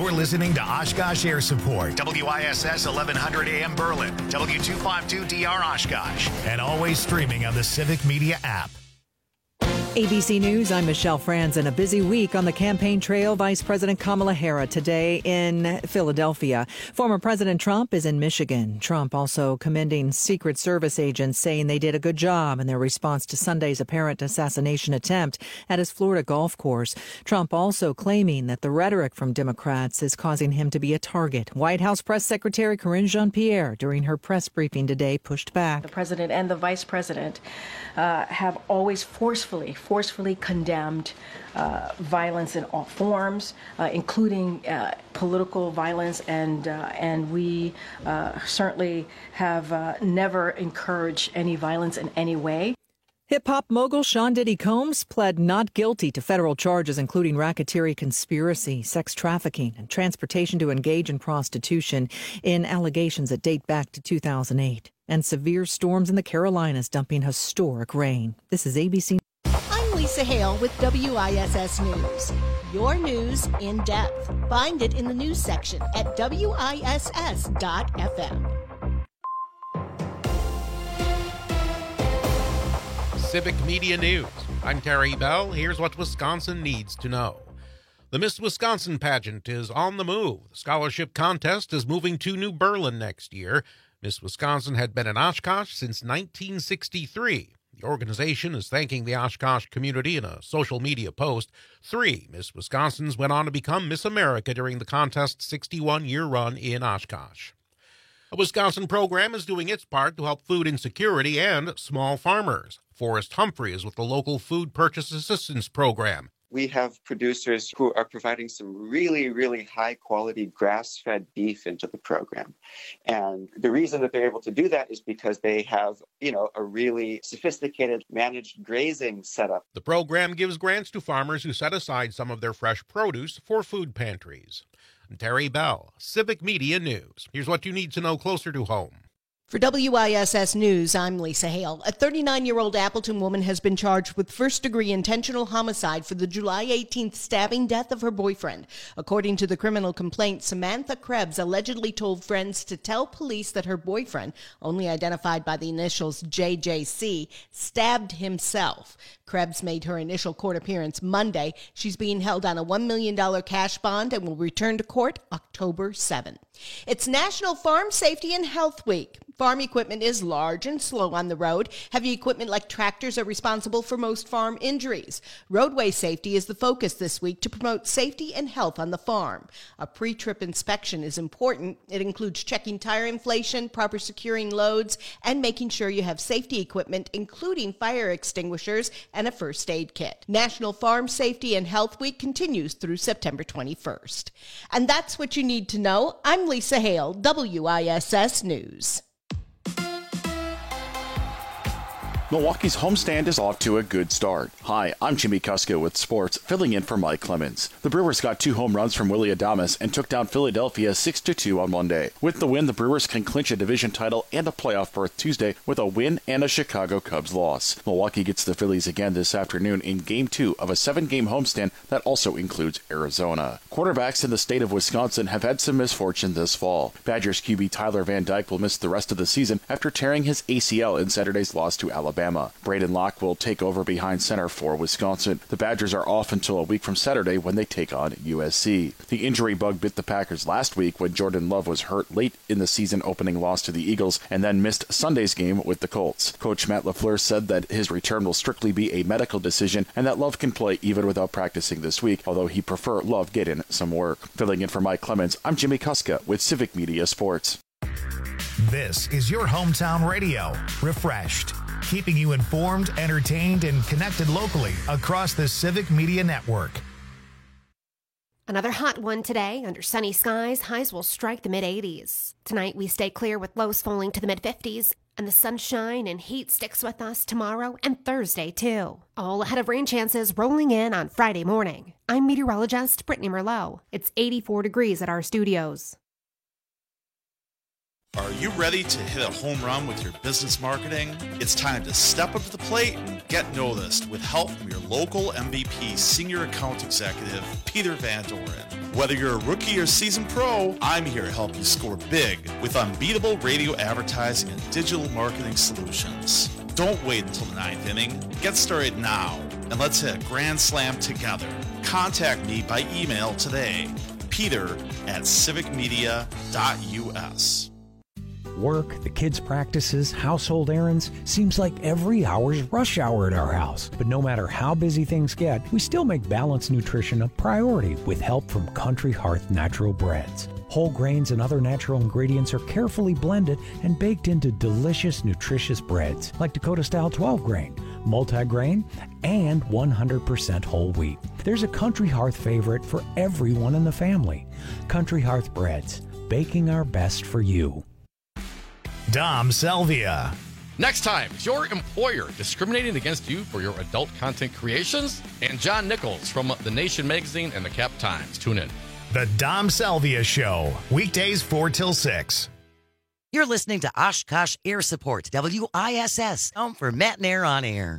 You're listening to Oshkosh Air Support, WISS 1100 AM Berlin, W252DR Oshkosh, and always streaming on the Civic Media app. ABC News, I'm Michelle Franzen. A busy week on the campaign trail. Vice President Kamala Harris today in Philadelphia. Former President Trump is in Michigan. Trump also commending Secret Service agents, saying they did a good job in their response to Sunday's apparent assassination attempt at his Florida golf course. Trump also claiming that the rhetoric from Democrats is causing him to be a target. White House Press Secretary Karine Jean-Pierre, during her press briefing today, pushed back. The president and the vice president have always forcefully condemned violence in all forms, including political violence, and we certainly have never encouraged any violence in any way. Hip-hop mogul Sean Diddy Combs pled not guilty to federal charges including racketeering, conspiracy, sex trafficking, and transportation to engage in prostitution in allegations that date back to 2008. And severe storms in the Carolinas dumping historic rain. This is ABC. I'm Lisa Hale with WISS News. Your news in depth. Find it in the news section at WISS.FM. Civic Media News. I'm Terry Bell. Here's what Wisconsin needs to know. The Miss Wisconsin pageant is on the move. The scholarship contest is moving to New Berlin next year. Miss Wisconsin had been in Oshkosh since 1963. The organization is thanking the Oshkosh community in a social media post. 3 Miss Wisconsins went on to become Miss America during the contest's 61-year run in Oshkosh. A Wisconsin program is doing its part to help food insecurity and small farmers. Forrest Humphrey is with the local Food Purchase Assistance Program. We have producers who are providing some really, really high-quality grass-fed beef into the program. And the reason that they're able to do that is because they have, a really sophisticated managed grazing setup. The program gives grants to farmers who set aside some of their fresh produce for food pantries. Terry Bell, Civic Media News. Here's what you need to know closer to home. For WISS News, I'm Lisa Hale. A 39-year-old Appleton woman has been charged with first-degree intentional homicide for the July 18th stabbing death of her boyfriend. According to the criminal complaint, Samantha Krebs allegedly told friends to tell police that her boyfriend, only identified by the initials JJC, stabbed himself. Krebs made her initial court appearance Monday. She's being held on a $1 million cash bond and will return to court October 7. It's National Farm Safety and Health Week. Farm equipment is large and slow on the road. Heavy equipment like tractors are responsible for most farm injuries. Roadway safety is the focus this week to promote safety and health on the farm. A pre-trip inspection is important. It includes checking tire inflation, proper securing loads, and making sure you have safety equipment, including fire extinguishers and a first aid kit. National Farm Safety and Health Week continues through September 21st. And that's what you need to know. I'm Lisa Hale, WISS News. Milwaukee's homestand is off to a good start. Hi, I'm Jimmy Kuska with sports, filling in for Mike Clemens. The Brewers got 2 home runs from Willy Adames and took down Philadelphia 6-2 on Monday. With the win, the Brewers can clinch a division title and a playoff berth Tuesday with a win and a Chicago Cubs loss. Milwaukee gets the Phillies again this afternoon in Game 2 of a 7-game homestand that also includes Arizona. Quarterbacks in the state of Wisconsin have had some misfortune this fall. Badgers QB Tyler Van Dyke will miss the rest of the season after tearing his ACL in Saturday's loss to Alabama. Braden Locke will take over behind center for Wisconsin. The Badgers are off until a week from Saturday when they take on USC. The injury bug bit the Packers last week when Jordan Love was hurt late in the season opening loss to the Eagles and then missed Sunday's game with the Colts. Coach Matt LaFleur said that his return will strictly be a medical decision and that Love can play even without practicing this week, although he'd prefer Love get in some work. Filling in for Mike Clemens, I'm Jimmy Kuska with Civic Media Sports. This is your hometown radio, refreshed, keeping you informed, entertained, and connected locally across the Civic Media Network. Another hot one today. Under sunny skies, highs will strike the mid-80s. Tonight, we stay clear with lows falling to the mid-50s, and the sunshine and heat sticks with us tomorrow and Thursday, too. All ahead of rain chances rolling in on Friday morning. I'm meteorologist Brittany Merlot. It's 84 degrees at our studios. Are you ready to hit a home run with your business marketing? It's time to step up to the plate and get noticed with help from your local MVP Senior Account Executive, Peter Van Doren. Whether you're a rookie or seasoned pro, I'm here to help you score big with unbeatable radio advertising and digital marketing solutions. Don't wait until the ninth inning. Get started now, and let's hit a grand slam together. Contact me by email today, peter@civicmedia.us. Work, the kids' practices, household errands, seems like every hour's rush hour at our house. But no matter how busy things get, we still make balanced nutrition a priority with help from Country Hearth Natural Breads. Whole grains and other natural ingredients are carefully blended and baked into delicious, nutritious breads like Dakota-style 12-grain, multi-grain, and 100% whole wheat. There's a Country Hearth favorite for everyone in the family. Country Hearth Breads, baking our best for you. Dom Salvia. Next time, is your employer discriminating against you for your adult content creations? And John Nichols from The Nation magazine and the Cap Times. Tune in. The Dom Salvia Show, weekdays 4 till 6. You're listening to Oshkosh Air Support, WISS, home for Matt and Air on Air.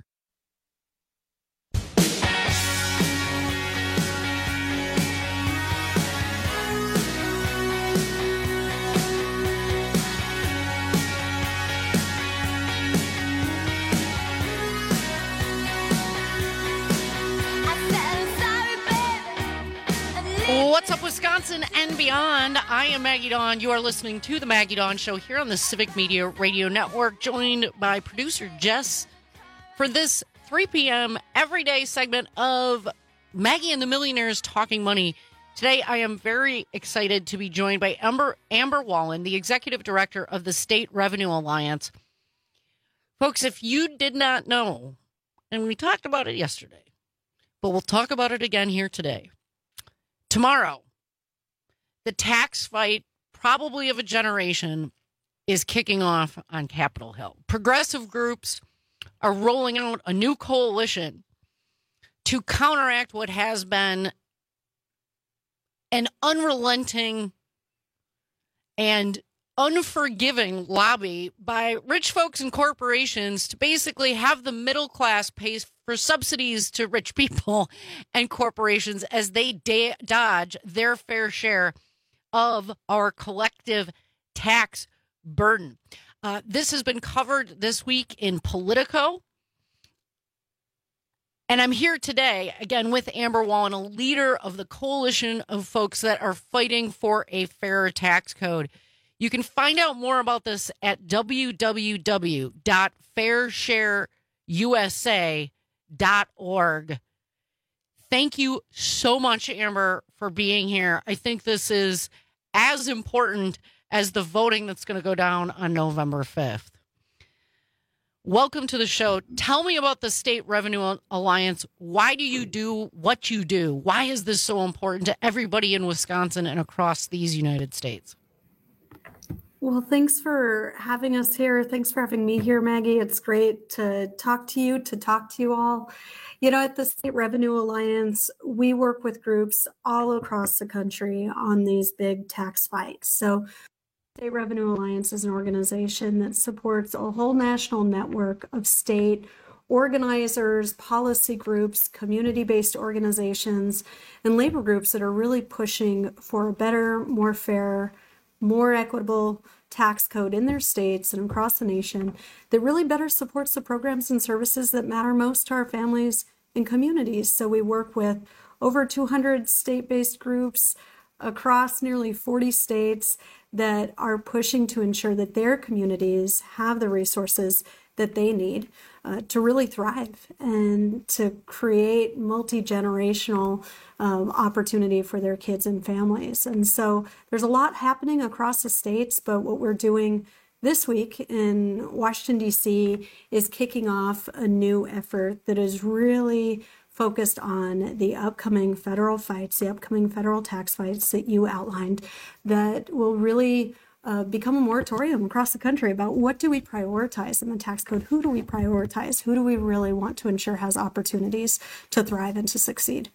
What's up, Wisconsin and beyond? I am Maggie Dawn. You are listening to The Maggie Dawn Show here on the Civic Media Radio Network, joined by producer Jess for this 3 p.m. everyday segment of Maggie and the Millionaires Talking Money. Today, I am very excited to be joined by Amber Wallen, the executive director of the State Revenue Alliance. Folks, if you did not know, and we talked about it yesterday, but we'll talk about it again here today. Tomorrow, the tax fight, probably of a generation, is kicking off on Capitol Hill. Progressive groups are rolling out a new coalition to counteract what has been an unrelenting and unforgiving lobby by rich folks and corporations to basically have the middle class pay for subsidies to rich people and corporations as they dodge their fair share of our collective tax burden. This has been covered this week in Politico. And I'm here today, again, with Amber Wallen, a leader of the coalition of folks that are fighting for a fairer tax code. You can find out more about this at www.fairshareusa.org. Thank you so much, Amber, for being here. I think this is as important as the voting that's going to go down on November 5th. Welcome to the show. Tell me about the State Revenue Alliance. Why do you do what you do? Why is this so important to everybody in Wisconsin and across these United States? Well, thanks for having us here. Thanks for having me here, Maggie. It's great to talk to you all. You know, at the State Revenue Alliance, we work with groups all across the country on these big tax fights. So State Revenue Alliance is an organization that supports a whole national network of state organizers, policy groups, community-based organizations, and labor groups that are really pushing for a better, more fair, more equitable tax code in their states and across the nation that really better supports the programs and services that matter most to our families and communities. So we work with over 200 state-based groups across nearly 40 states that are pushing to ensure that their communities have the resources that they need to really thrive and to create multi-generational opportunity for their kids and families. And so there's a lot happening across the states, but what we're doing this week in Washington, D.C. is kicking off a new effort that is really focused on the upcoming federal fights, the upcoming federal tax fights that you outlined, that will really become a moratorium across the country about what do we prioritize in the tax code? Who do we prioritize? Who do we really want to ensure has opportunities to thrive and to succeed?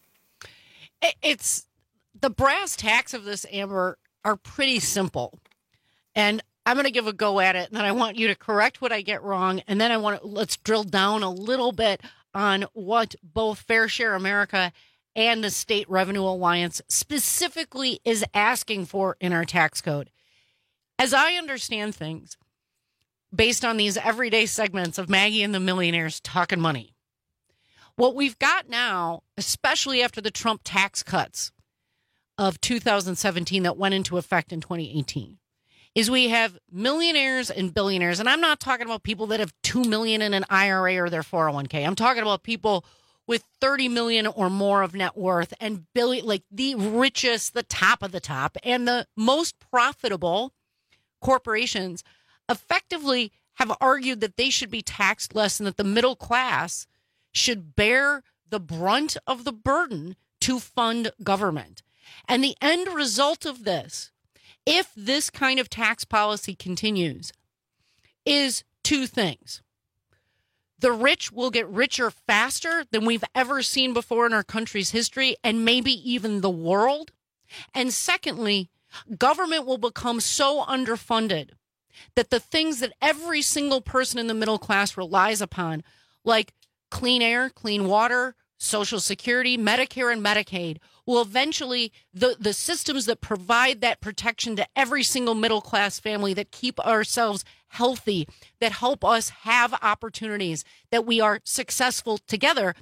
It's the brass tacks of this, Amber, are pretty simple. And I'm going to give a go at it, and then I want you to correct what I get wrong, and then let's drill down a little bit on what both Fair Share America and the State Revenue Alliance specifically is asking for in our tax code. As I understand things, based on these everyday segments of Maggie and the Millionaires Talking Money, what we've got now, especially after the Trump tax cuts of 2017 that went into effect in 2018, is we have millionaires and billionaires. And I'm not talking about people that have $2 million in an IRA or their 401k. I'm talking about people with 30 million or more of net worth and like the richest, the top of the top, and the most profitable corporations effectively have argued that they should be taxed less and that the middle class should bear the brunt of the burden to fund government. And the end result of this, if this kind of tax policy continues, is two things. The rich will get richer faster than we've ever seen before in our country's history, and maybe even the world. And secondly, government will become so underfunded that the things that every single person in the middle class relies upon, like clean air, clean water, Social Security, Medicare, and Medicaid, will eventually, the systems that provide that protection to every single middle class family, that keep ourselves healthy, that help us have opportunities, that we are successful together,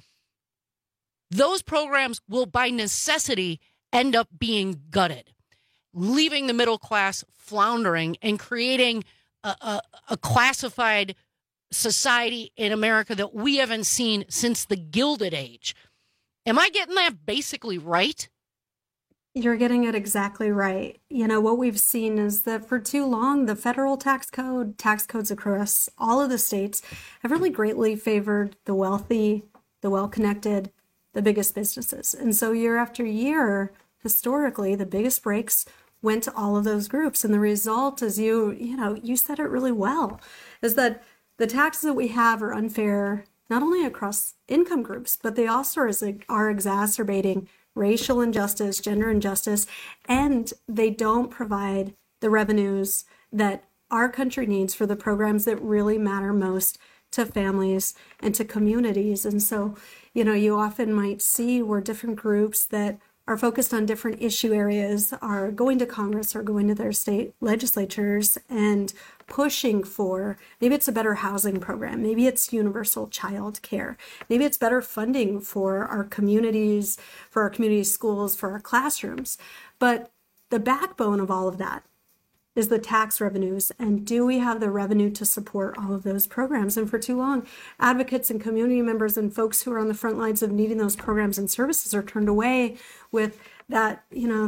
those programs will by necessity end up being gutted, leaving the middle class floundering and creating a classified society in America that we haven't seen since the Gilded Age. Am I getting that basically right? You're getting it exactly right. You know, what we've seen is that for too long, the federal tax codes across all of the states have really greatly favored the wealthy, the well-connected, the biggest businesses. And so year after year, historically, the biggest breaks went to all of those groups. And the result is, you said it really well, is that the taxes that we have are unfair, not only across income groups, but they also are exacerbating racial injustice, gender injustice, and they don't provide the revenues that our country needs for the programs that really matter most to families and to communities. And so, you often might see where different groups that are focused on different issue areas are going to Congress or going to their state legislatures and pushing for, maybe it's a better housing program, maybe it's universal child care, maybe it's better funding for our communities, schools, for our classrooms. But the backbone of all of that is the tax revenues. And do we have the revenue to support all of those programs? And for too long, advocates and community members and folks who are on the front lines of needing those programs and services are turned away with that,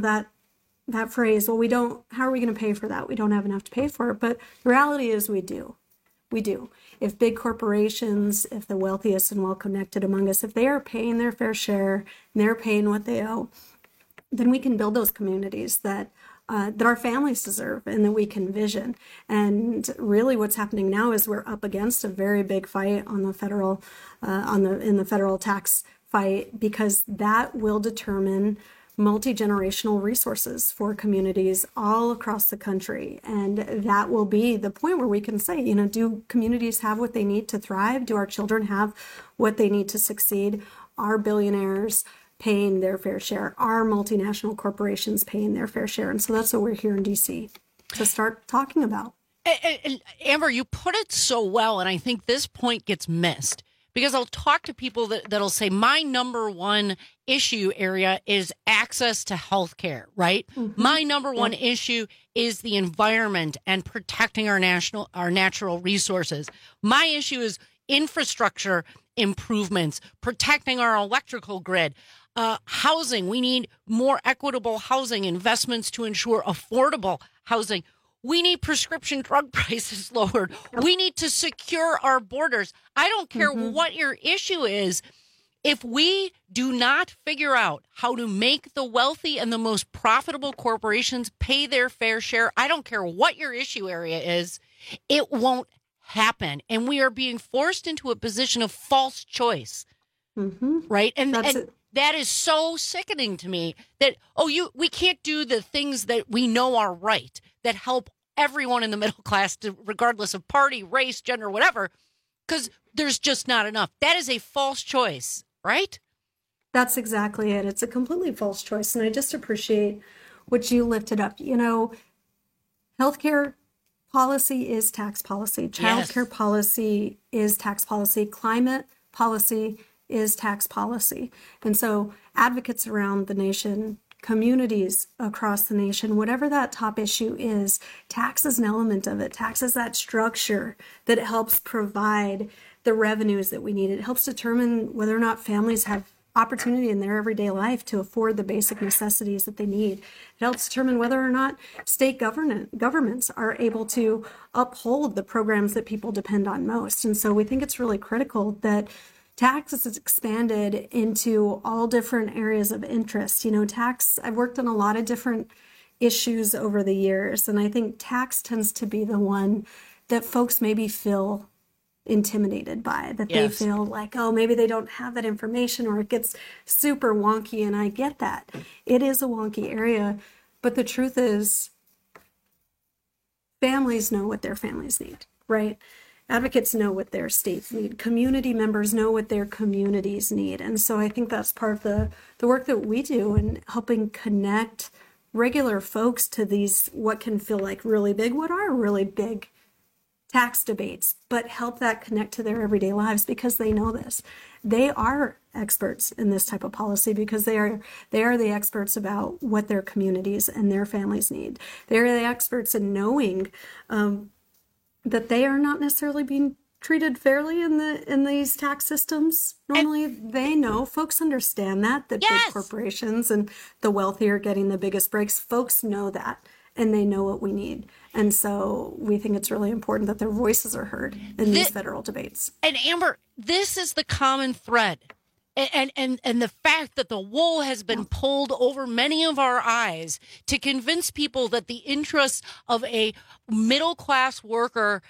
that phrase, well, how are we going to pay for that? We don't have enough to pay for it. But the reality is we do. We do. If big corporations, if the wealthiest and well-connected among us, if they are paying their fair share and they're paying what they owe, then we can build those communities that our families deserve and that we can vision. And really what's happening now is we're up against a very big fight on the federal, in the federal tax fight, because that will determine multi-generational resources for communities all across the country. And that will be the point where we can say, do communities have what they need to thrive? Do our children have what they need to succeed? Are billionaires paying their fair share? Are multinational corporations paying their fair share? And so that's what we're here in DC to start talking about. And Amber, you put it so well, and I think this point gets missed, because I'll talk to people that'll say my number one issue area is access to health care, right? Mm-hmm. My number one issue is the environment and protecting our natural resources. My issue is infrastructure improvements, protecting our electrical grid. Housing, we need more equitable housing, investments to ensure affordable housing. We need prescription drug prices lowered. We need to secure our borders. I don't care what your issue is. If we do not figure out how to make the wealthy and the most profitable corporations pay their fair share, I don't care what your issue area is, it won't happen. And we are being forced into a position of false choice, right? And that is so sickening to me that, we can't do the things that we know are right, that help everyone in the middle class, regardless of party, race, gender, whatever, because there's just not enough. That is a false choice, right? That's exactly it. It's a completely false choice. And I just appreciate what you lifted up. You know, healthcare policy is tax policy. Childcare policy is tax policy. Climate policy is tax policy. And so advocates around the nation, communities across the nation, whatever that top issue is, tax is an element of it. Tax is that structure that helps provide the revenues that we need. It helps determine whether or not families have opportunity in their everyday life to afford the basic necessities that they need. It helps determine whether or not state governments are able to uphold the programs that people depend on most. And so we think it's really critical that tax is expanded into all different areas of interest. You know, tax, I've worked on a lot of different issues over the years, and I think tax tends to be the one that folks maybe feel intimidated by, that they feel like, oh, maybe they don't have that information, or it gets super wonky. And I get that. It is a wonky area, but the truth is families know what their families need, right? Advocates know what their states need. Community members know what their communities need. And so I think that's part of the work that we do in helping connect regular folks to these, what can feel like really big, what are really big tax debates, but help that connect to their everyday lives, because they know this. They are experts in this type of policy because they are the experts about what their communities and their families need. They're the experts in knowing that they are not necessarily being treated fairly in these tax systems. Normally, they know, folks understand that big corporations and the wealthy are getting the biggest breaks. Folks know that, and they know what we need. And so we think it's really important that their voices are heard in these federal debates. And Amber, this is the common thread. And the fact that the wool has been pulled over many of our eyes to convince people that the interests of a middle-class worker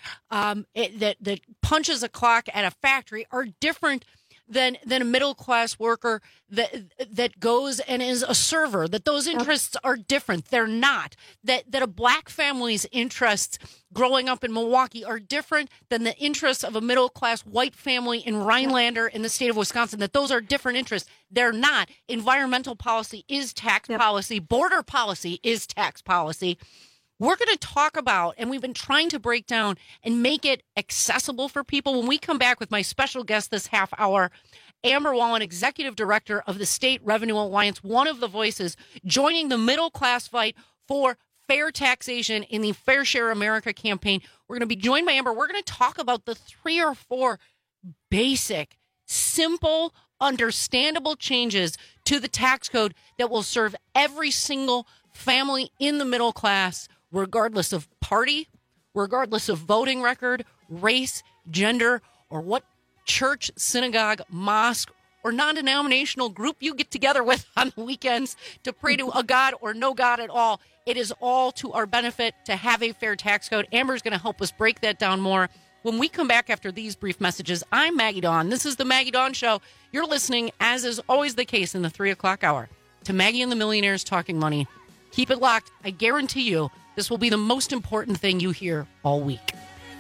that punches a clock at a factory are different than a middle-class worker that goes and is a server, that those interests are different. They're not. That a black family's interests growing up in Milwaukee are different than the interests of a middle-class white family in Rhinelander in the state of Wisconsin, that those are different interests. They're not. Environmental policy is tax policy. Border policy is tax policy. We're going to talk about, and we've been trying to break down and make it accessible for people. When we come back with my special guest this half hour, Amber Wallen, Executive Director of the State Revenue Alliance, one of the voices joining the middle class fight for fair taxation in the Fair Share America campaign. We're going to be joined by Amber. We're going to talk about the 3 or 4 basic, simple, understandable changes to the tax code that will serve every single family in the middle class, regardless of party, regardless of voting record, race, gender, or what church, synagogue, mosque, or non-denominational group you get together with on the weekends to pray to a God or no God at all. It is all to our benefit to have a fair tax code. Amber's going to help us break that down more. When we come back after these brief messages, I'm Maggie Dawn. This is the Maggie Dawn Show. You're listening, as is always the case in the 3 o'clock hour, to Maggie and the Millionaires Talking Money. Keep it locked. I guarantee you this will be the most important thing you hear all week.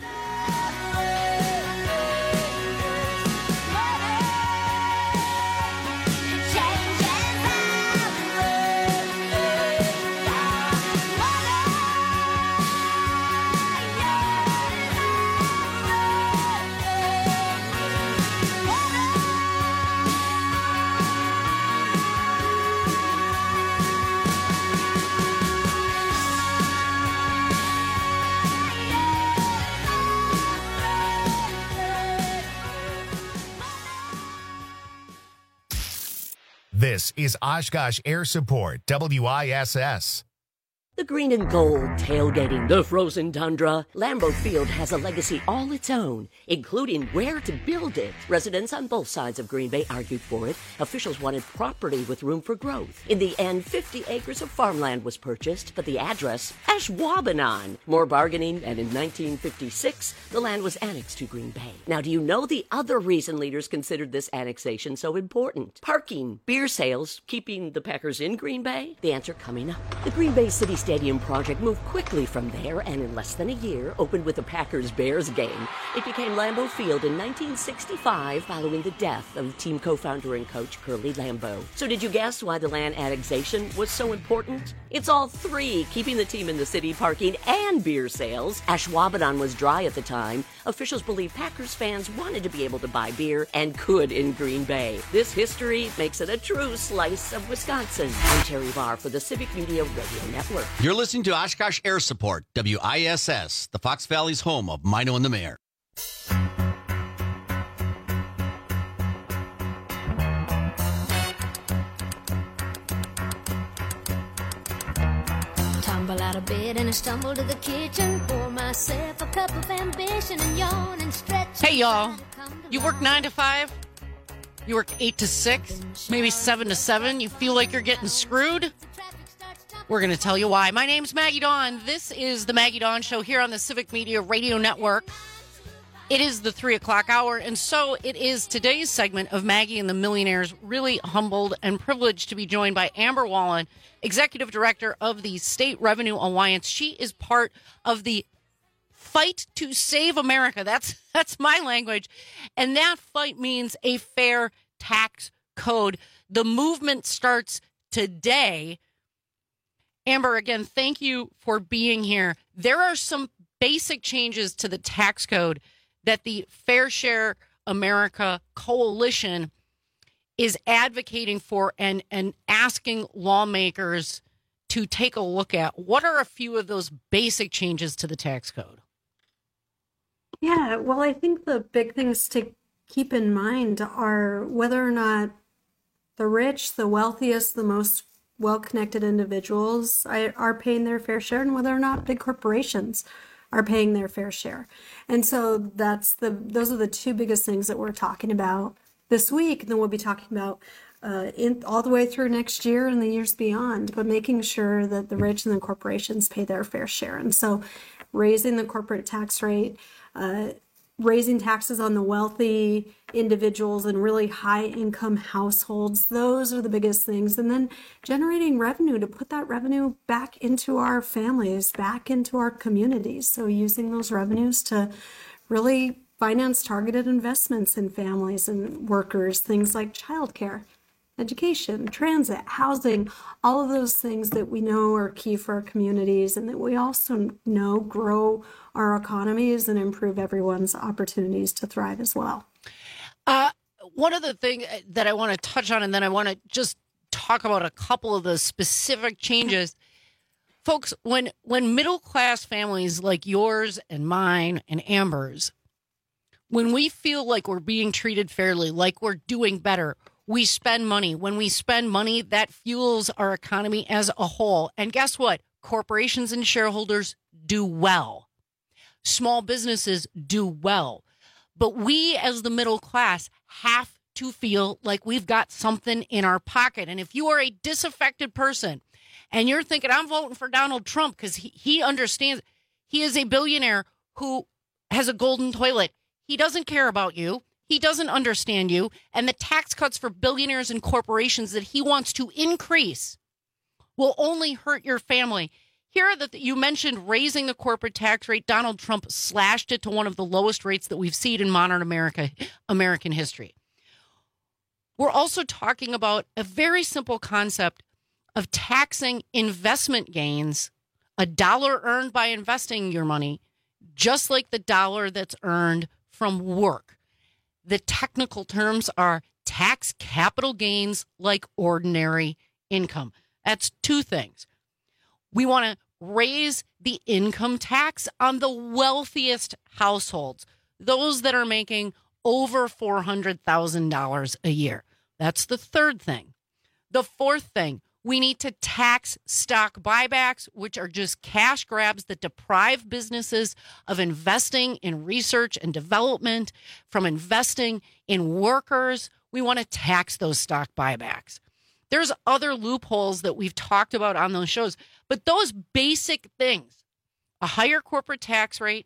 This is Oshkosh Air Support, WISS. The green and gold tailgating the frozen tundra. Lambeau Field has a legacy all its own, including where to build it. Residents on both sides of Green Bay argued for it. Officials wanted property with room for growth. In the end, 50 acres of farmland was purchased, but the address, Ashwaubenon. More bargaining, and in 1956, the land was annexed to Green Bay. Now, do you know the other reason leaders considered this annexation so important? Parking, beer sales, keeping the Packers in Green Bay? The answer coming up. The Green Bay City State stadium project moved quickly from there and in less than a year opened with a Packers-Bears game. It became Lambeau Field in 1965 following the death of team co-founder and coach Curly Lambeau. So did you guess why the land annexation was so important? It's all three, keeping the team in the city, parking, and beer sales. Ashwaubenon was dry at the time. Officials believe Packers fans wanted to be able to buy beer and could in Green Bay. This history makes it a true slice of Wisconsin. I'm Terry Barr for the Civic Media Radio Network. You're listening to Oshkosh Air Support, WISS, the Fox Valley's home of Mino and the Mayor. Tumble out of bed and I stumble to the kitchen, pour myself a cup of ambition and yawn and stretch. Hey, y'all. You work 9 to 5? You work 8 to 6? Maybe 7 to 7? You feel like you're getting screwed? We're going to tell you why. My name's Maggie Dawn. This is the Maggie Dawn Show here on the Civic Media Radio Network. It is the 3 o'clock hour, and so it is today's segment of Maggie and the Millionaires. Really humbled and privileged to be joined by Amber Wallen, Executive Director of the State Revenue Alliance. She is part of the fight to save America. That's my language. And that fight means a fair tax code. The movement starts today. Amber, again, thank you for being here. There are some basic changes to the tax code that the Fair Share America Coalition is advocating for and asking lawmakers to take a look at. What are a few of those basic changes to the tax code? Yeah, well, I think the big things to keep in mind are whether or not the rich, the wealthiest, the most well-connected individuals are paying their fair share, and whether or not big corporations are paying their fair share. And so those are the two biggest things that we're talking about this week, and then we'll be talking about all the way through next year and the years beyond, but making sure that the rich and the corporations pay their fair share. And so raising the corporate tax rate, raising taxes on the wealthy individuals and really high income households, those are the biggest things. And then generating revenue to put that revenue back into our families, back into our communities. So using those revenues to really finance targeted investments in families and workers, things like childcare, education, transit, housing, all of those things that we know are key for our communities and that we also know grow our economies and improve everyone's opportunities to thrive as well. One of the things that I want to touch on, and then I want to just talk about a couple of the specific changes. Folks, when middle-class families like yours and mine and Amber's, when we feel like we're being treated fairly, like we're doing better, we spend money. When we spend money, that fuels our economy as a whole. And guess what? Corporations and shareholders do well. Small businesses do well. But we as the middle class have to feel like we've got something in our pocket. And if you are a disaffected person and you're thinking, I'm voting for Donald Trump because he understands, he is a billionaire who has a golden toilet. He doesn't care about you. He doesn't understand you. And the tax cuts for billionaires and corporations that he wants to increase will only hurt your family. Here are you mentioned raising the corporate tax rate. Donald Trump slashed it to one of the lowest rates that we've seen in modern American history. We're also talking about a very simple concept of taxing investment gains, a dollar earned by investing your money, just like the dollar that's earned from work. The technical terms are tax capital gains like ordinary income. That's two things. We want to raise the income tax on the wealthiest households, those that are making over $400,000 a year. That's the third thing. The fourth thing, we need to tax stock buybacks, which are just cash grabs that deprive businesses of investing in research and development, from investing in workers. We want to tax those stock buybacks. There's other loopholes that we've talked about on those shows, but those basic things, a higher corporate tax rate,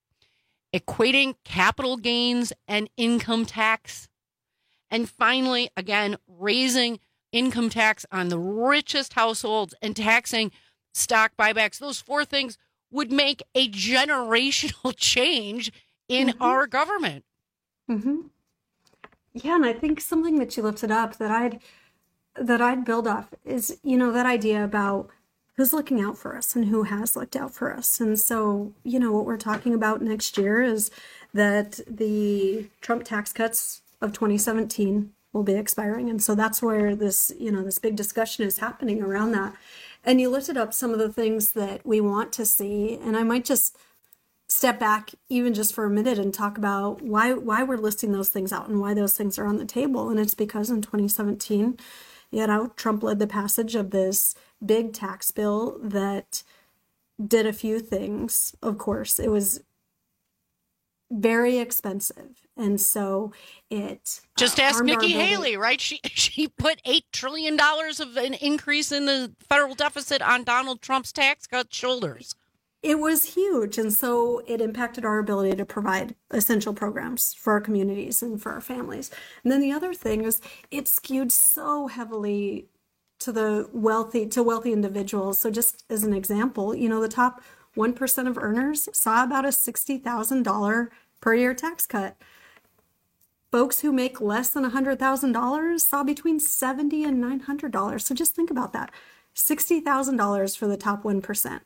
equating capital gains and income tax, and finally, again, raising income tax on the richest households and taxing stock buybacks. Those 4 things would make a generational change in our government. Mm-hmm. Yeah, and I think something that you lifted up that I'd build off is, that idea about who's looking out for us and who has looked out for us. And so, what we're talking about next year is that the Trump tax cuts of 2017 will be expiring. And so that's where this, this big discussion is happening around that. And you lifted up some of the things that we want to see. And I might just step back even just for a minute and talk about why we're listing those things out and why those things are on the table. And it's because in 2017, Trump led the passage of this big tax bill that did a few things. Of course, it was very expensive. And so it just ask Nikki Haley, right? She put $8 trillion of an increase in the federal deficit on Donald Trump's tax cut shoulders. It was huge. And so it impacted our ability to provide essential programs for our communities and for our families. And then the other thing is it skewed so heavily to the wealthy individuals. So just as an example, the top 1% of earners saw about a $60,000 per year tax cut. Folks who make less than $100,000 saw between $70 and $900. So just think about that. $60,000 for the top 1%.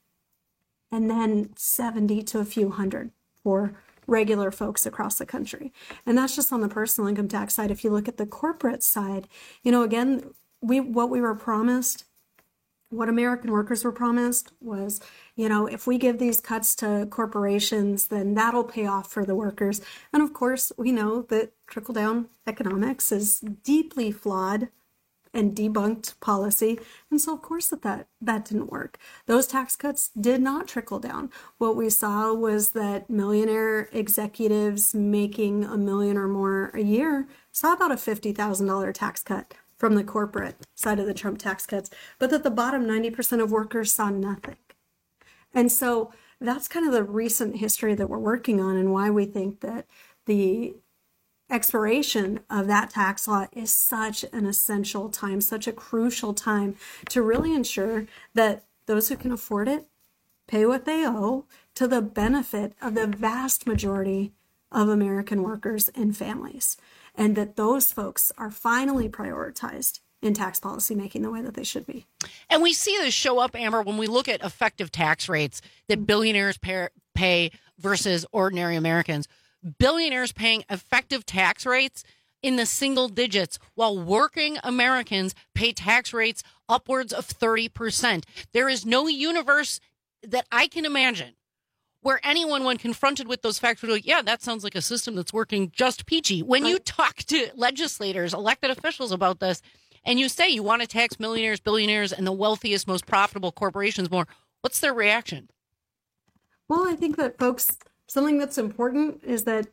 And then 70 to a few hundred for regular folks across the country. And that's just on the personal income tax side. If you look at the corporate side, again, what we were promised, what American workers were promised was, if we give these cuts to corporations, then that'll pay off for the workers. And of course, we know that trickle-down economics is deeply flawed and debunked policy. And so of course that didn't work. Those tax cuts did not trickle down. What we saw was that millionaire executives making $1 million or more a year saw about a $50,000 tax cut from the corporate side of the Trump tax cuts, but that the bottom 90% of workers saw nothing. And so that's kind of the recent history that we're working on and why we think that the expiration of that tax law is such an essential time, such a crucial time to really ensure that those who can afford it pay what they owe to the benefit of the vast majority of American workers and families, and that those folks are finally prioritized in tax policy making the way that they should be. And we see this show up, Amber, when we look at effective tax rates that billionaires pay versus ordinary Americans. Billionaires paying effective tax rates in the single digits, while working Americans pay tax rates upwards of 30%. There is no universe that I can imagine where anyone, when confronted with those facts, would go, yeah, that sounds like a system that's working just peachy. When you talk to legislators, elected officials about this, and you say you want to tax millionaires, billionaires, and the wealthiest, most profitable corporations more, what's their reaction? Well, I think that something that's important is that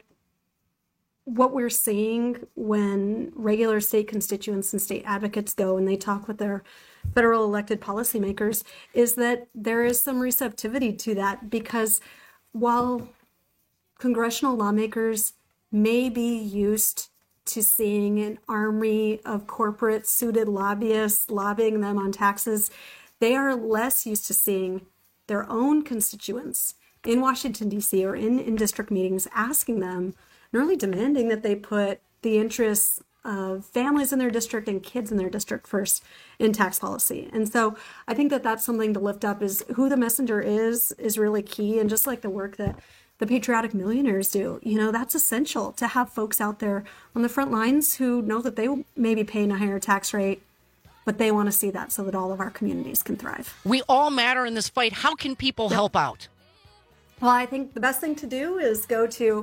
what we're seeing when regular state constituents and state advocates go and they talk with their federal elected policymakers is that there is some receptivity to that, because while congressional lawmakers may be used to seeing an army of corporate suited lobbyists lobbying them on taxes, they are less used to seeing their own constituents in Washington, D.C. or in district meetings asking them and really demanding that they put the interests of families in their district and kids in their district first in tax policy. And so I think that that's something to lift up, is who the messenger is really key. And just like the work that the patriotic millionaires do, that's essential to have folks out there on the front lines who know that they may be paying a higher tax rate, but they want to see that so that all of our communities can thrive. We all matter in this fight. How can people help out? Well, I think the best thing to do is go to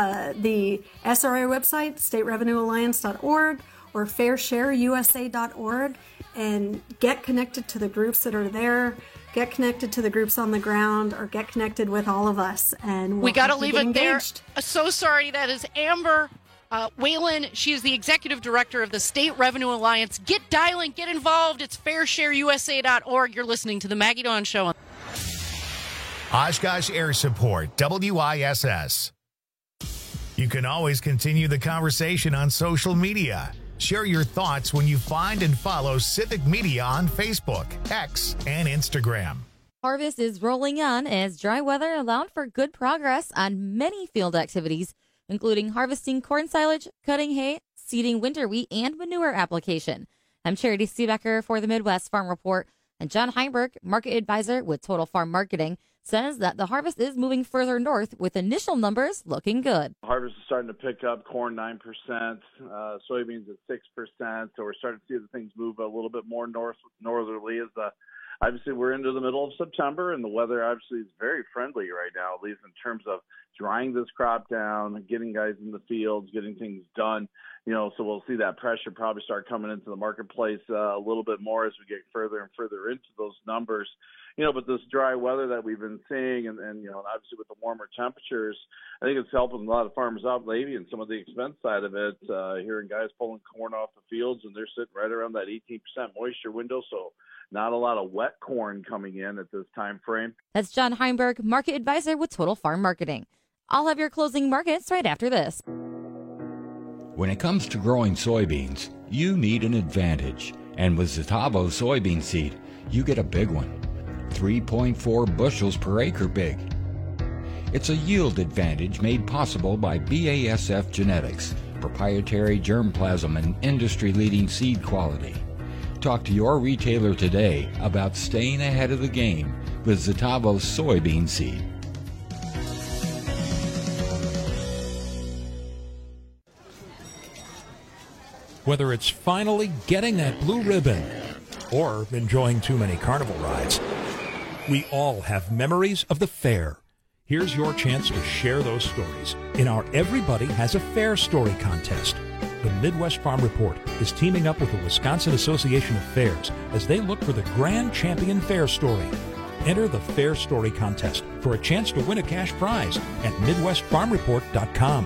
the SRA website, staterevenuealliance.org, or fairshareusa.org, and get connected to the groups that are there, get connected to the groups on the ground, or get connected with all of us. And we got to leave it there. So sorry. That is Amber Whalen. She is the executive director of the State Revenue Alliance. Get dialing, get involved. It's fairshareusa.org. You're listening to The Maggie Dawn Show. Oshkosh Air Support, WISS. You can always continue the conversation on social media. Share your thoughts when you find and follow Civic Media on Facebook, X, and Instagram. Harvest is rolling on as dry weather allowed for good progress on many field activities, including harvesting corn silage, cutting hay, seeding winter wheat, and manure application. I'm Charity Seebecker for the Midwest Farm Report, and John Heinberg, market advisor with Total Farm Marketing, says that the harvest is moving further north with initial numbers looking good. Harvest is starting to pick up, corn 9%, soybeans at 6%, so we're starting to see the things move a little bit more northerly as obviously we're into the middle of September, and the weather obviously is very friendly right now, at least in terms of drying this crop down, getting guys in the fields, getting things done. So we'll see that pressure probably start coming into the marketplace a little bit more as we get further and further into those numbers. But this dry weather that we've been seeing and obviously with the warmer temperatures, I think it's helping a lot of farmers out lately and some of the expense side of it, hearing guys pulling corn off the fields, and they're sitting right around that 18% moisture window, so not a lot of wet corn coming in at this time frame. That's John Heinberg, market advisor with Total Farm Marketing. I'll have your closing markets right after this. When it comes to growing soybeans, you need an advantage. And with Zetavo soybean seed, you get a big one. 3.4 bushels per acre big. It's a yield advantage made possible by BASF Genetics, proprietary germplasm and industry-leading seed quality. Talk to your retailer today about staying ahead of the game with Zetavo soybean seed. Whether it's finally getting that blue ribbon or enjoying too many carnival rides, we all have memories of the fair. Here's your chance to share those stories in our Everybody Has a Fair Story contest. The Midwest Farm Report is teaming up with the Wisconsin Association of Fairs as they look for the Grand Champion Fair Story. Enter the Fair Story contest for a chance to win a cash prize at MidwestFarmReport.com.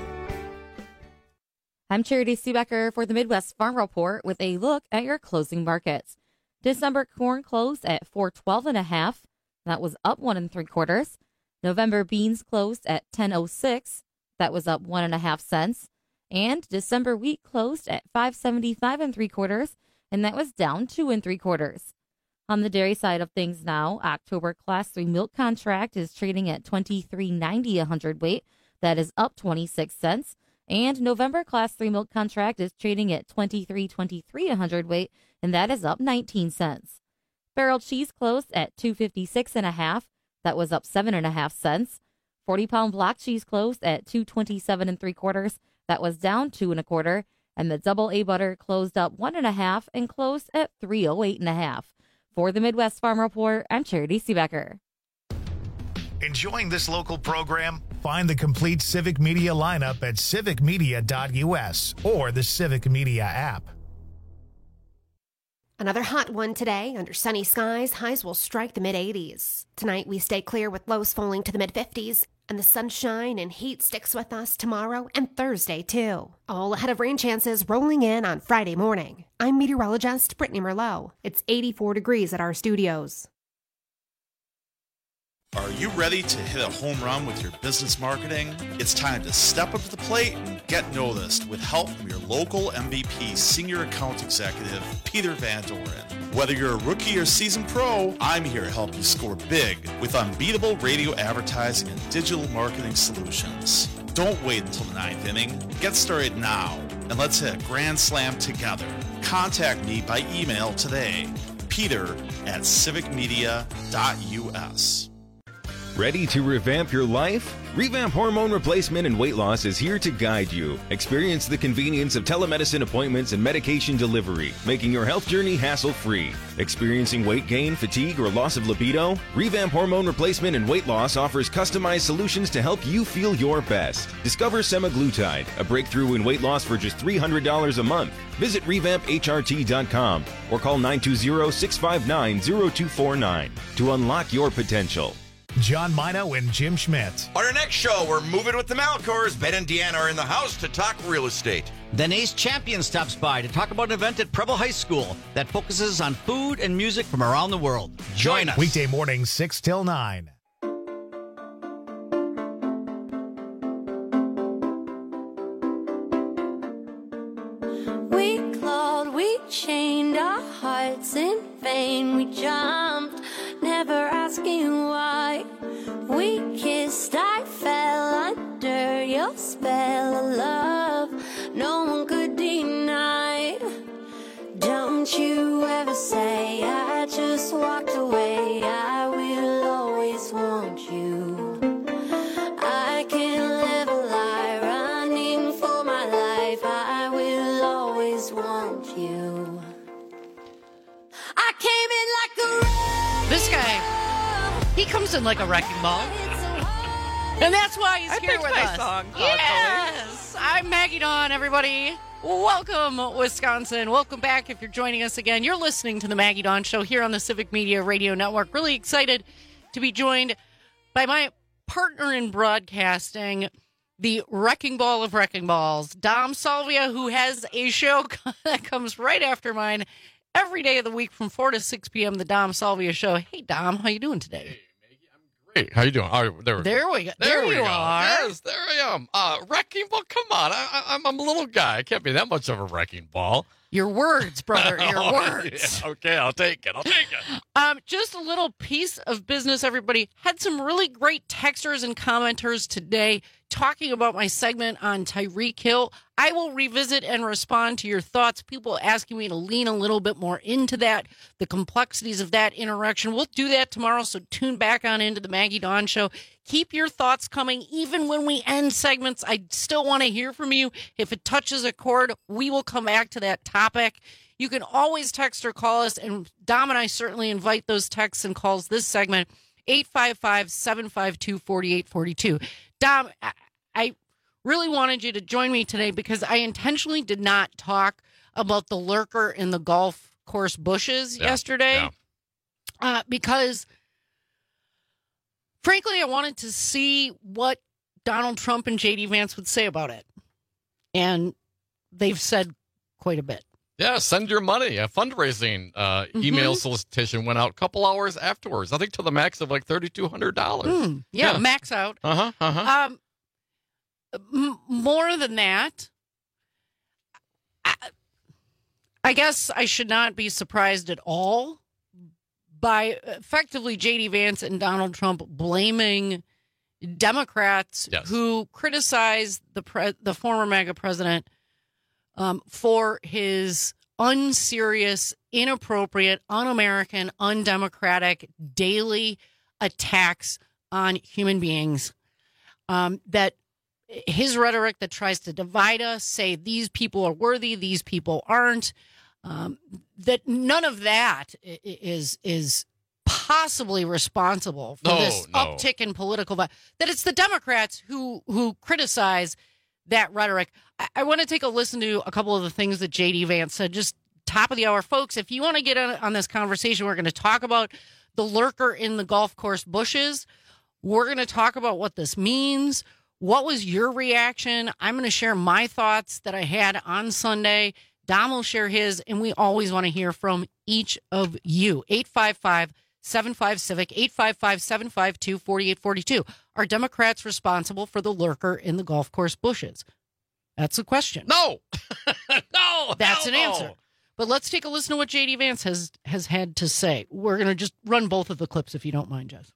I'm Charity Seebecker for the Midwest Farm Report with a look at your closing markets. December corn closed at $4.12.5. That was up 1 3/4. November beans closed at $10.06. That was up 1.5 cents. And December wheat closed at $5.75 3/4, and that was down 2 3/4. On the dairy side of things now, October Class 3 milk contract is trading at $23.90 a hundredweight. That is up 26 cents. And November Class 3 milk contract is trading at $23.23 a hundredweight, and that is up 19 cents. Barrel cheese closed at $2.56.5. That was up 7.5 cents. 40-pound block cheese closed at $2.27 3/4. That was down 2 1/4. And the double A butter closed up 1.5 and closed at $3.08.5. For the Midwest Farm Report, I'm Charity Seebecker. Enjoying this local program? Find the complete Civic Media lineup at civicmedia.us or the Civic Media app. Another hot one today. Under sunny skies, highs will strike the mid-80s. Tonight, we stay clear with lows falling to the mid-50s, and the sunshine and heat sticks with us tomorrow and Thursday, too. All ahead of rain chances rolling in on Friday morning. I'm meteorologist Brittany Merlot. It's 84 degrees at our studios. Are you ready to hit a home run with your business marketing? It's time to step up to the plate and get noticed with help from your local MVP Senior Account Executive, Peter Van Doren. Whether you're a rookie or seasoned pro, I'm here to help you score big with unbeatable radio advertising and digital marketing solutions. Don't wait until the 9th inning. Get started now, and let's hit a grand slam together. Contact me by email today, peter@civicmedia.us. Ready to revamp your life? Revamp Hormone Replacement and Weight Loss is here to guide you. Experience the convenience of telemedicine appointments and medication delivery, making your health journey hassle-free. Experiencing weight gain, fatigue, or loss of libido? Revamp Hormone Replacement and Weight Loss offers customized solutions to help you feel your best. Discover semaglutide, a breakthrough in weight loss for just $300 a month. Visit revampHRT.com or call 920-659-0249 to unlock your potential. John Mino and Jim Schmidt. On our next show, we're moving with the Malcors. Ben and Deanna are in the house to talk real estate. Then Ace Champion stops by to talk about an event at Preble High School that focuses on food and music from around the world. Join us. Weekday mornings, 6 till 9. We close fell in love, no one could deny. Don't you ever say I just walked away. I will always want you. I can't live a lie running for my life. I will always want you. I came in like a This guy, he comes in like a wrecking ball. And that's why he's here with us. Song, yes! I'm Maggie Dawn, everybody. Welcome, Wisconsin. Welcome back if you're joining us again. You're listening to the Maggie Dawn Show here on the Civic Media Radio Network. Really excited to be joined by my partner in broadcasting, the wrecking ball of wrecking balls, Dom Salvia, who has a show that comes right after mine every day of the week from 4 to 6 p.m., the Dom Salvia Show. Hey, Dom, how you doing today? Hey, how you doing? Oh, there we go. There you are. Yes, there I am. Wrecking ball? Come on. I'm a little guy. I can't be that much of a wrecking ball. Your words, brother. Your words. Yeah, okay, I'll take it. Just a little piece of business, everybody. Had some really great texters and commenters today talking about my segment on Tyreek Hill. I will revisit and respond to your thoughts. People asking me to lean a little bit more into that, the complexities of that interaction. We'll do that tomorrow, so tune back on into the Maggie Dawn Show. Keep your thoughts coming. Even when we end segments, I still want to hear from you. If it touches a chord, we will come back to that topic. You can always text or call us, and Dom and I certainly invite those texts and calls this segment, 855-752-4842. Dom, I really wanted you to join me today because I intentionally did not talk about the lurker in the golf course bushes yesterday because, frankly, I wanted to see what Donald Trump and J.D. Vance would say about it. And they've said quite a bit. Yeah, send your money. A fundraising email solicitation went out a couple hours afterwards. I think to the max of like $3,200. Yeah, max out. More than that, I guess I should not be surprised at all by effectively J.D. Vance and Donald Trump blaming Democrats who criticized the former MAGA president for his unserious, inappropriate, un-American, undemocratic daily attacks on human beings. That his rhetoric that tries to divide us, say these people are worthy, these people aren't, that none of that is possibly responsible for this uptick in political violence. That it's the Democrats who criticize that rhetoric. I want to take a listen to a couple of the things that J.D. Vance said. Just top of the hour, folks. If you want to get on this conversation, we're going to talk about the lurker in the golf course bushes. We're going to talk about what this means. What was your reaction? I'm going to share my thoughts that I had on Sunday. Dom will share his, and we always want to hear from each of you. 855-75-CIVIC, 855-752-4842. Are Democrats responsible for the lurker in the golf course bushes? That's the question. No. No. That's an answer. But let's take a listen to what J.D. Vance has had to say. We're going to just run both of the clips if you don't mind, Jess.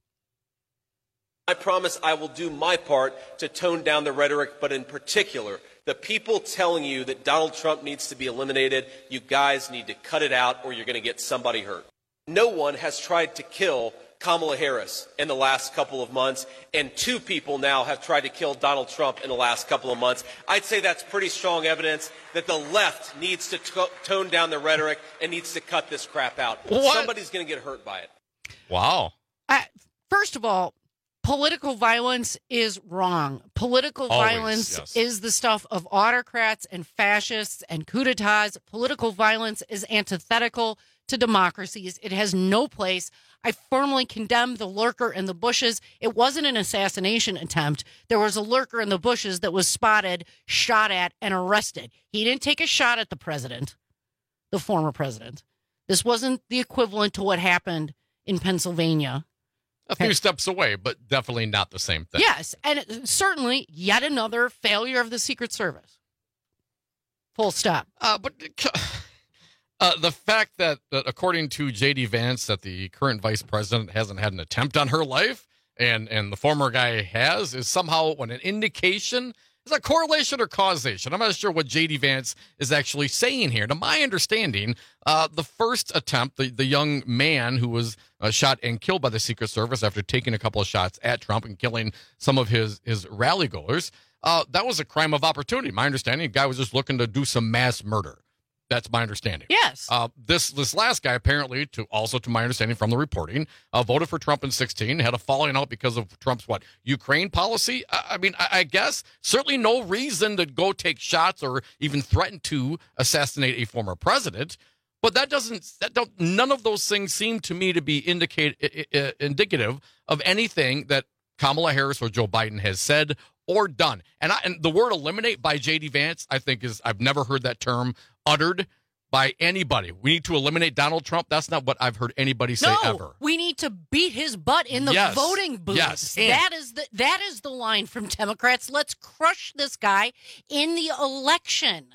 I promise I will do my part to tone down the rhetoric, but in particular, the people telling you that Donald Trump needs to be eliminated, you guys need to cut it out or you're going to get somebody hurt. No one has tried to kill Kamala Harris in the last couple of months, and 2 people now have tried to kill Donald Trump in the last couple of months. I'd say that's pretty strong evidence that the left needs to tone down the rhetoric and needs to cut this crap out. What? Somebody's going to get hurt by it. Wow. First of all, political violence is wrong. Political violence is the stuff of autocrats and fascists and coup d'etats. Political violence is antithetical to democracies. It has no place. I firmly condemn the lurker in the bushes. It wasn't an assassination attempt. There was a lurker in the bushes that was spotted, shot at, and arrested. He didn't take a shot at the president, the former president. This wasn't the equivalent to what happened in Pennsylvania. A few steps away, but definitely not the same thing. Yes, and certainly yet another failure of the Secret Service. Full stop. But the fact that according to J.D. Vance, that the current vice president hasn't had an attempt on her life, and the former guy has, is somehow an indication Is that correlation or causation? I'm not sure what J.D. Vance is actually saying here. To my understanding, the first attempt, the young man who was shot and killed by the Secret Service after taking a couple of shots at Trump and killing some of his rally goers, that was a crime of opportunity. My understanding, the guy was just looking to do some mass murder. That's my understanding. Yes. This last guy, apparently, to my understanding from the reporting, voted for Trump in 2016, had a falling out because of Trump's, Ukraine policy? I guess. Certainly no reason to go take shots or even threaten to assassinate a former president. But none of those things seem to me to be indicative of anything that Kamala Harris or Joe Biden has said or done. And the word eliminate by J.D. Vance, I think I've never heard that term uttered by anybody. We need to eliminate Donald Trump. That's not what I've heard anybody say ever. We need to beat his butt in the voting booth. Yes. That is the line from Democrats. Let's crush this guy in the election.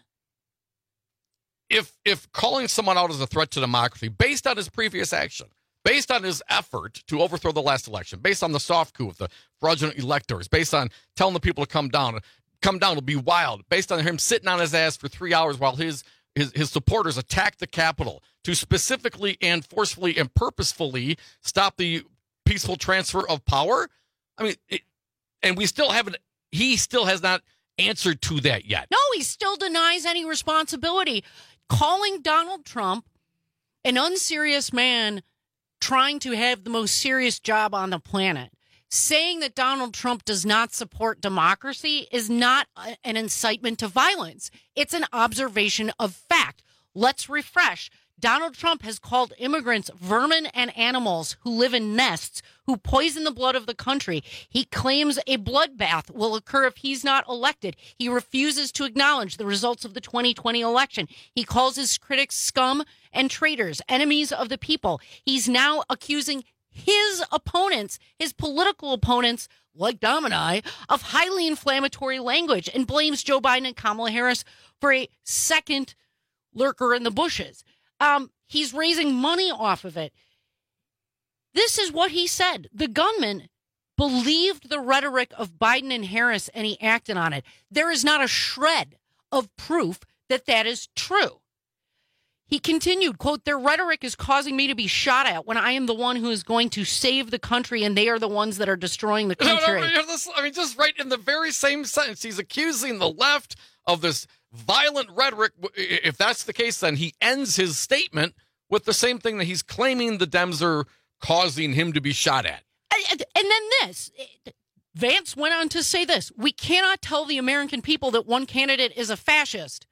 If calling someone out as a threat to democracy based on his previous action, based on his effort to overthrow the last election, based on the soft coup of the fraudulent electors, based on telling the people to come down, it'll be wild, based on him sitting on his ass for 3 hours while his supporters attacked the Capitol to specifically and forcefully and purposefully stop the peaceful transfer of power. He still has not answered to that yet. No, he still denies any responsibility. Calling Donald Trump an unserious man trying to have the most serious job on the planet, saying that Donald Trump does not support democracy is not an incitement to violence. It's an observation of fact. Let's refresh. Donald Trump has called immigrants vermin and animals who live in nests, who poison the blood of the country. He claims a bloodbath will occur if he's not elected. He refuses to acknowledge the results of the 2020 election. He calls his critics scum and traitors, enemies of the people. He's now accusing his opponents, his political opponents, like Dom and I, of highly inflammatory language and blames Joe Biden and Kamala Harris for a second lurker in the bushes. He's raising money off of it. This is what he said. The gunman believed the rhetoric of Biden and Harris, and he acted on it. There is not a shred of proof that that is true. He continued, quote, their rhetoric is causing me to be shot at when I am the one who is going to save the country and they are the ones that are destroying the country. Just right in the very same sentence, he's accusing the left of this violent rhetoric. If that's the case, then he ends his statement with the same thing that he's claiming the Dems are causing him to be shot at. And then this, Vance went on to say this, we cannot tell the American people that one candidate is a fascist.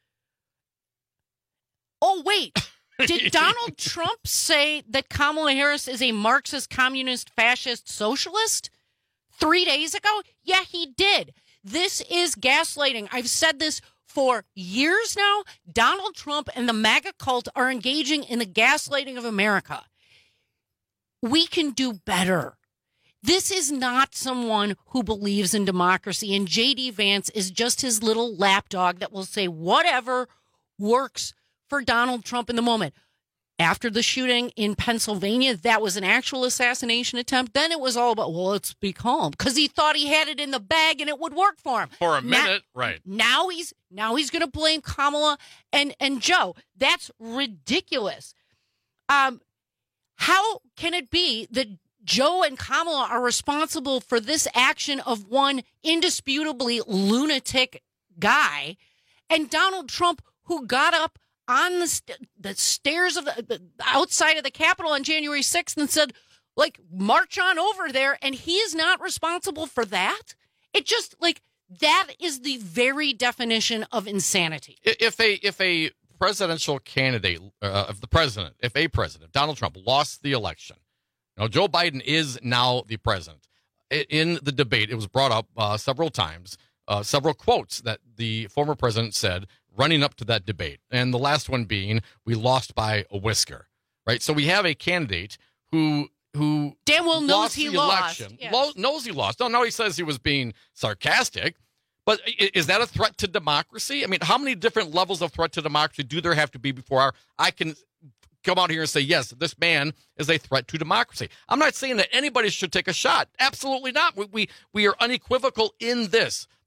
Oh, wait, did Donald Trump say that Kamala Harris is a Marxist, communist, fascist, socialist 3 days ago? Yeah, he did. This is gaslighting. I've said this for years now. Donald Trump and the MAGA cult are engaging in the gaslighting of America. We can do better. This is not someone who believes in democracy, and J.D. Vance is just his little lapdog that will say whatever works for Donald Trump in the moment. After the shooting in Pennsylvania, that was an actual assassination attempt. Then it was all about, well, let's be calm, because he thought he had it in the bag and it would work for him. For a minute, right. Now he's going to blame Kamala and Joe. That's ridiculous. How can it be that Joe and Kamala are responsible for this action of one indisputably lunatic guy, and Donald Trump, who got up on the stairs of the outside of the Capitol on January 6th and said, march on over there, and he is not responsible for that? It just, that is the very definition of insanity. If a presidential candidate, if a president, Donald Trump, lost the election, Joe Biden is now the president. In the debate, it was brought up several times, several quotes that the former president said running up to that debate. And the last one being, we lost by a whisker, right? So we have a candidate who damn well knows he lost. Yes. Knows he lost. No, he says he was being sarcastic. But is that a threat to democracy? I mean, how many different levels of threat to democracy do there have to be before I can come out here and say, yes, this man is a threat to democracy? I'm not saying that anybody should take a shot. Absolutely not. We are unequivocal in this.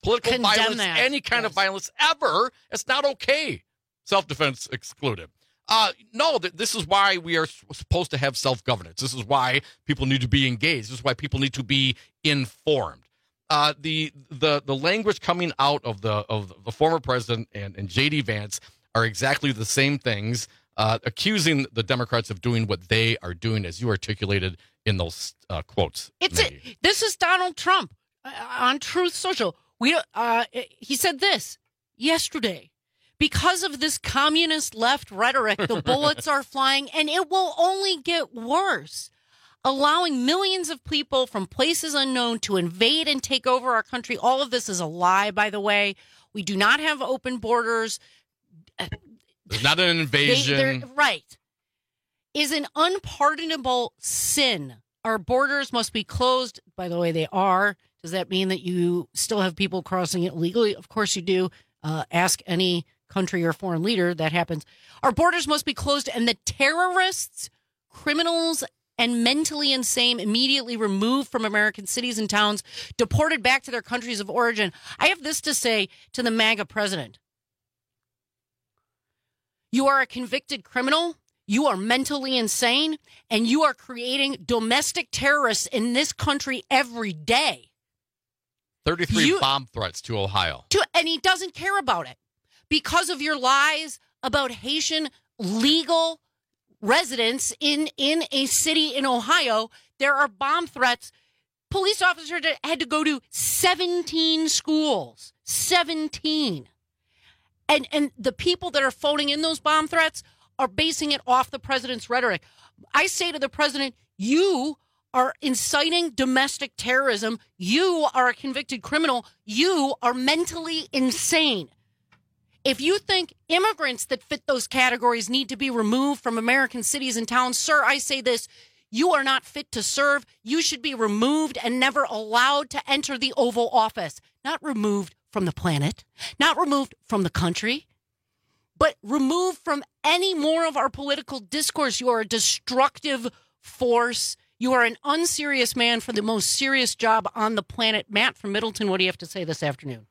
political Condemn violence, that. any kind of violence ever. It's not okay. Self-defense excluded. No, this is why we are supposed to have self-governance. This is why people need to be engaged. This is why people need to be informed. The language coming out of the former president and J.D. Vance are exactly the same things, accusing the Democrats of doing what they are doing, as you articulated in those quotes. This is Donald Trump on Truth Social. He said this yesterday. Because of this communist left rhetoric, the bullets are flying, and it will only get worse. Allowing millions of people from places unknown to invade and take over our country. All of this is a lie, by the way. We do not have open borders. There's not an invasion. Right. Is an unpardonable sin. Our borders must be closed. By the way, they are. Does that mean that you still have people crossing it illegally? Of course you do. Ask any country or foreign leader. That happens. Our borders must be closed, and the terrorists, criminals, and mentally insane immediately removed from American cities and towns, deported back to their countries of origin. I have this to say to the MAGA president. You are a convicted criminal, you are mentally insane, and you are creating domestic terrorists in this country every day. 33 bomb threats to Ohio. And he doesn't care about it. Because of your lies about Haitian legal residents in a city in Ohio, there are bomb threats. Police officers had to go to 17 schools. 17. And the people that are phoning in those bomb threats are basing it off the president's rhetoric. I say to the president, you are inciting domestic terrorism. You are a convicted criminal. You are mentally insane. If you think immigrants that fit those categories need to be removed from American cities and towns, sir, I say this, you are not fit to serve. You should be removed and never allowed to enter the Oval Office. Not removed from the planet, not removed from the country, but removed from any more of our political discourse. You are a destructive force. You are an unserious man for the most serious job on the planet. Matt from Middleton, what do you have to say this afternoon?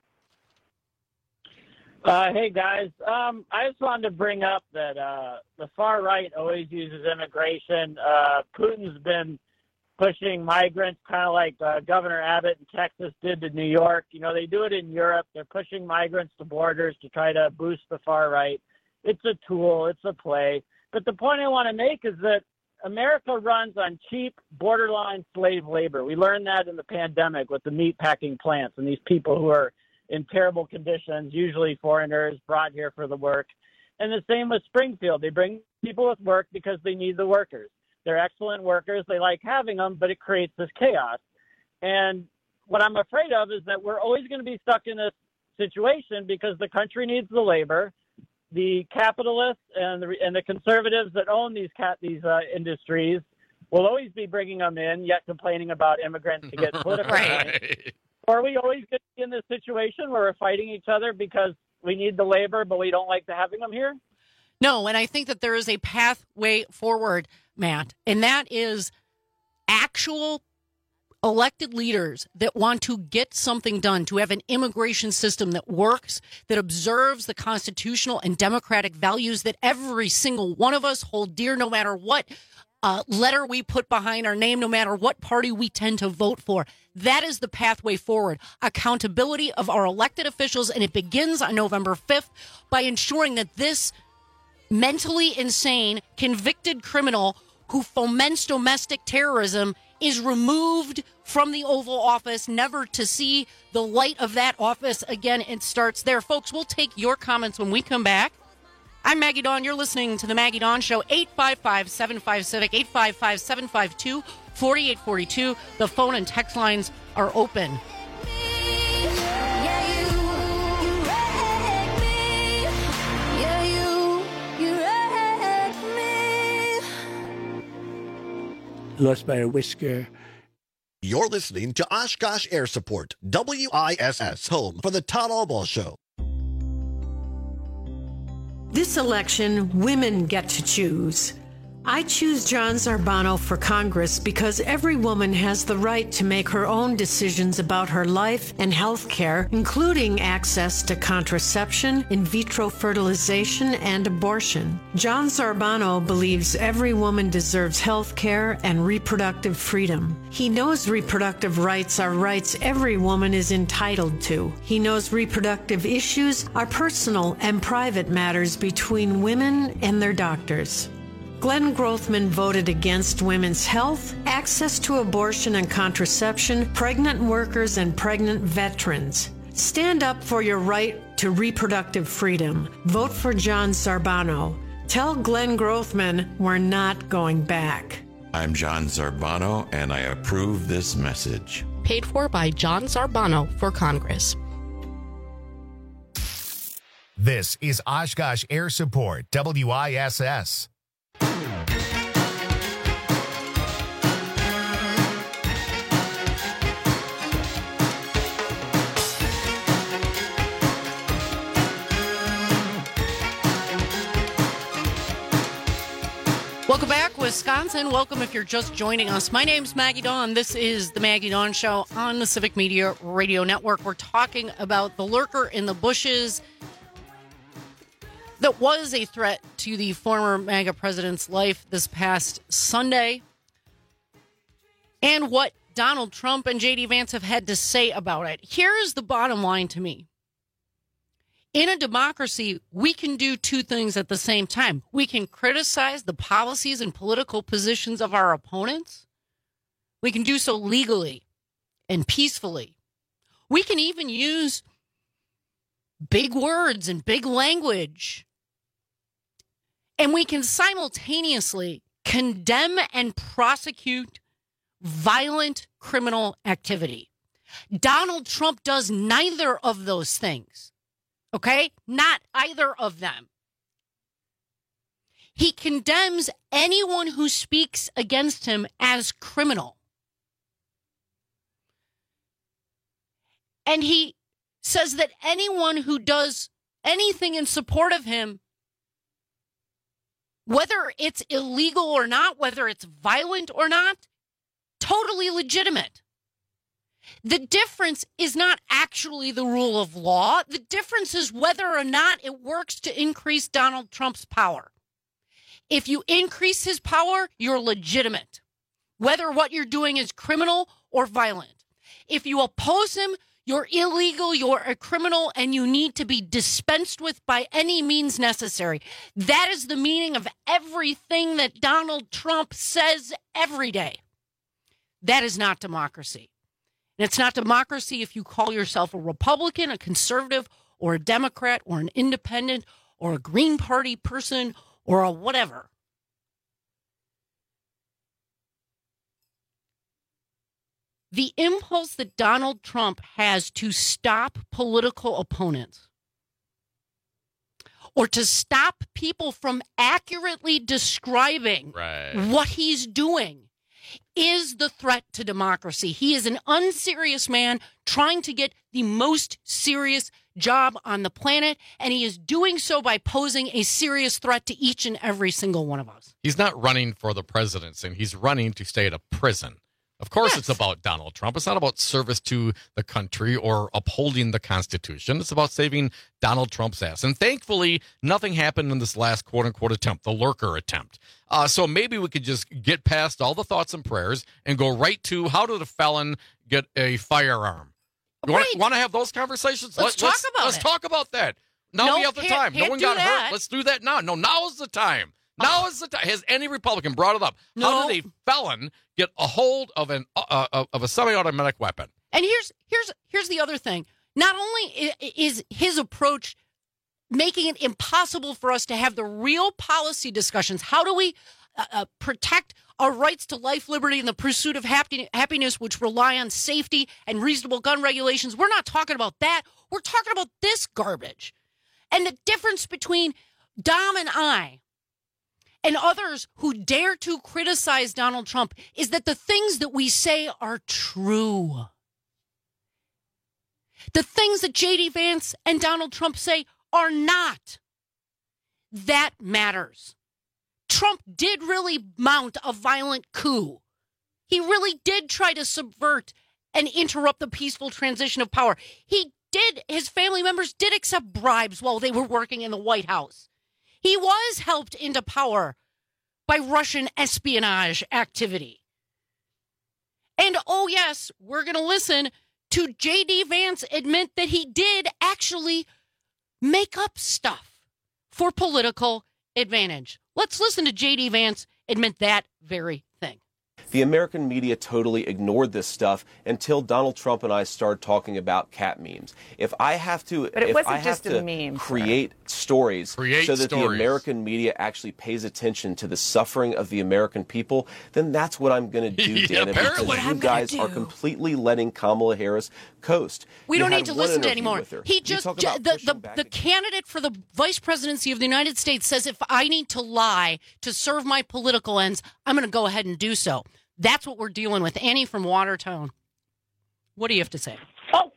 Hey, guys. I just wanted to bring up that the far right always uses immigration. Putin's been pushing migrants kind of like Governor Abbott in Texas did to New York. You know, they do it in Europe. They're pushing migrants to borders to try to boost the far right. It's a tool. It's a play. But the point I want to make is that America runs on cheap, borderline slave labor. We learned that in the pandemic with the meat packing plants and these people who are in terrible conditions, usually foreigners brought here for the work. And the same with Springfield. They bring people with work because they need the workers. They're excellent workers. They like having them, but it creates this chaos. And what I'm afraid of is that we're always going to be stuck in this situation because the country needs the labor. The capitalists and the conservatives that own these industries will always be bringing them in, yet complaining about immigrants to get political points. Or are we always going to be in this situation where we're fighting each other because we need the labor, but we don't like having them here? No, and I think that there is a pathway forward, Matt, and that is actual elected leaders that want to get something done, to have an immigration system that works, that observes the constitutional and democratic values that every single one of us hold dear, no matter what letter we put behind our name, no matter what party we tend to vote for. That is the pathway forward. Accountability of our elected officials, and it begins on November 5th by ensuring that this mentally insane, convicted criminal who foments domestic terrorism is removed from the Oval Office, never to see the light of that office again. It starts there. Folks, we'll take your comments when we come back. I'm Maggie Dawn. You're listening to The Maggie Dawn Show, 855-75-CIVIC, 855-752-4842. The phone and text lines are open. Lost by a whisker. You're listening to Oshkosh Air Support, WISS, home for the Todd Albaugh Show. This election, women get to choose. I choose John Zarbano for Congress because every woman has the right to make her own decisions about her life and health care, including access to contraception, in vitro fertilization, and abortion. John Zarbano believes every woman deserves health care and reproductive freedom. He knows reproductive rights are rights every woman is entitled to. He knows reproductive issues are personal and private matters between women and their doctors. Glenn Grothman voted against women's health, access to abortion and contraception, pregnant workers, and pregnant veterans. Stand up for your right to reproductive freedom. Vote for John Zarbano. Tell Glenn Grothman we're not going back. I'm John Zarbano, and I approve this message. Paid for by John Zarbano for Congress. This is Oshkosh Air Support, WISS. Welcome back, Wisconsin. Welcome if you're just joining us. My name's Maggie Dawn. This is the Maggie Dawn Show on the Civic Media Radio Network. We're talking about the lurker in the bushes that was a threat to the former MAGA president's life this past Sunday, and what Donald Trump and J.D. Vance have had to say about it. Here's the bottom line to me. In a democracy, we can do two things at the same time. We can criticize the policies and political positions of our opponents. We can do so legally and peacefully. We can even use big words and big language. And we can simultaneously condemn and prosecute violent criminal activity. Donald Trump does neither of those things. Okay? Not either of them. He condemns anyone who speaks against him as criminal. And he says that anyone who does anything in support of him, whether it's illegal or not, whether it's violent or not, totally legitimate. The difference is not actually the rule of law. The difference is whether or not it works to increase Donald Trump's power. If you increase his power, you're legitimate, whether what you're doing is criminal or violent. If you oppose him, you're illegal, you're a criminal, and you need to be dispensed with by any means necessary. That is the meaning of everything that Donald Trump says every day. That is not democracy. And it's not democracy if you call yourself a Republican, a conservative, or a Democrat, or an independent, or a Green Party person, or a whatever. The impulse that Donald Trump has to stop political opponents, or to stop people from accurately describing what he's doing, is the threat to democracy. He is an unserious man trying to get the most serious job on the planet, and he is doing so by posing a serious threat to each and every single one of us. He's not running for the presidency. He's running to stay at a prison. Of course, It's about Donald Trump. It's not about service to the country or upholding the Constitution. It's about saving Donald Trump's ass. And thankfully, nothing happened in this last quote-unquote attempt, the lurker attempt. So maybe we could just get past all the thoughts and prayers and go right to how did a felon get a firearm? You want to have those conversations? Let's talk about that. Now we have the time. No one got hurt. Let's do that now. No, now is the time. Now is the time. Has any Republican brought it up? No. How did a felon get a hold of a semi-automatic weapon? And here's the other thing. Not only is his approach making it impossible for us to have the real policy discussions. How do we protect our rights to life, liberty, and the pursuit of happiness, which rely on safety and reasonable gun regulations? We're not talking about that. We're talking about this garbage. And the difference between Dom and I and others who dare to criticize Donald Trump is that the things that we say are true. The things that J.D. Vance and Donald Trump say are not. That matters. Trump did really mount a violent coup. He really did try to subvert and interrupt the peaceful transition of power. His family members did accept bribes while they were working in the White House. He was helped into power by Russian espionage activity. And oh yes, we're going to listen to J.D. Vance admit that he did actually make up stuff for political advantage. Let's listen to J.D. Vance admit that very thing. The American media totally ignored this stuff until Donald Trump and I started talking about cat memes. If I have to, but it wasn't just a meme, create stories so that the American media actually pays attention to the suffering of the American people, then that's what I'm going to do, Dana, because you guys are completely letting Kamala Harris coast. We don't need to listen to anymore. He just the candidate for the vice presidency of the United States says if I need to lie to serve my political ends, I'm going to go ahead and do so. That's what we're dealing with. Annie from Watertown. What do you have to say? Oh,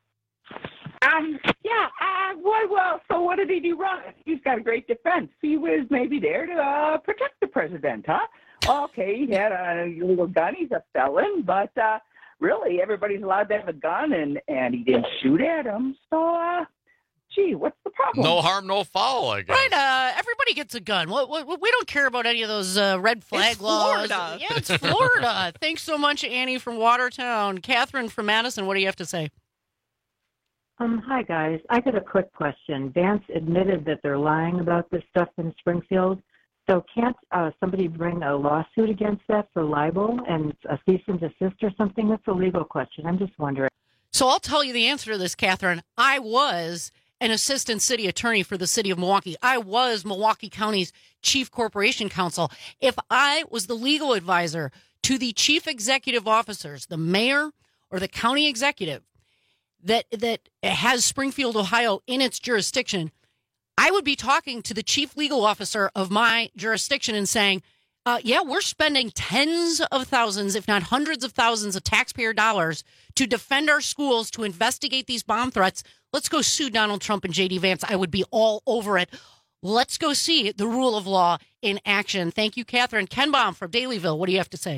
well, so what did he do wrong? He's got a great defense. He was maybe there to protect the president, huh? Okay, he had a illegal gun. He's a felon, but really, everybody's allowed to have a gun, and he didn't shoot at him. So, gee, what's the problem? No harm, no foul, I guess. Right, everybody gets a gun. We don't care about any of those red flag laws. Florida. Yeah, it's Florida. Thanks so much, Annie from Watertown. Catherine from Madison, what do you have to say? Hi, guys. I got a quick question. Vance admitted that they're lying about this stuff in Springfield. So can't somebody bring a lawsuit against that for libel and a cease and desist or something? That's a legal question. I'm just wondering. So I'll tell you the answer to this, Catherine. I was an assistant city attorney for the city of Milwaukee. I was Milwaukee County's chief corporation counsel. If I was the legal advisor to the chief executive officers, the mayor or the county executive that has Springfield, Ohio in its jurisdiction, I would be talking to the chief legal officer of my jurisdiction and saying, we're spending tens of thousands, if not hundreds of thousands of taxpayer dollars to defend our schools, to investigate these bomb threats. Let's go sue Donald Trump and J.D. Vance. I would be all over it. Let's go see the rule of law in action. Thank you, Catherine. Ken Baum from Dalyville. What do you have to say?